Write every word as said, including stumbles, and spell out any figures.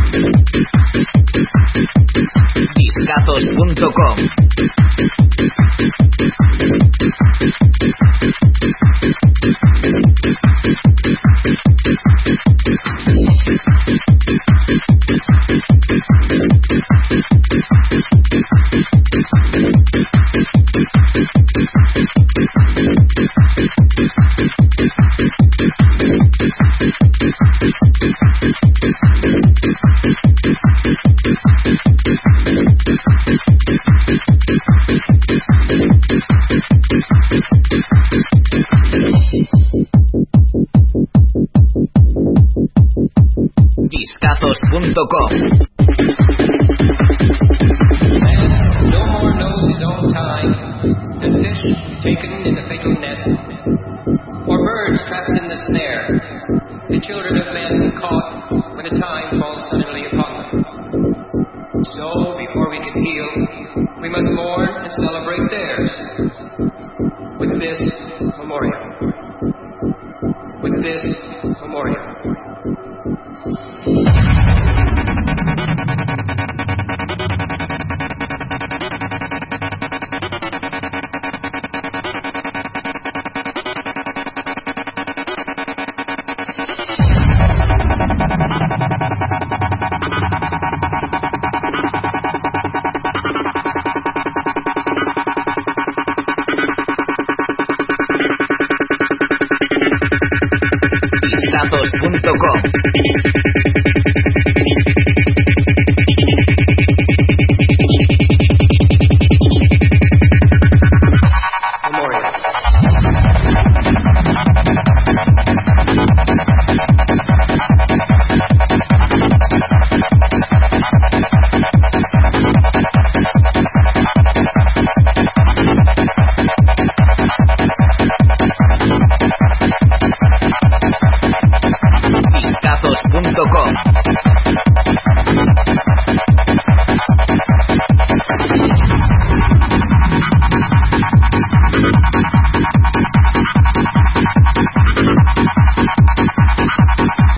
Discazos punto com. Discazos punto com. No more knows his own time than fish taken in the fatal net, or birds trapped in the snare, the children of men caught when the time falls suddenly upon them. So before we can heal, we must mourn and celebrate theirs. With this memorial. With this memorial. Discazos punto com.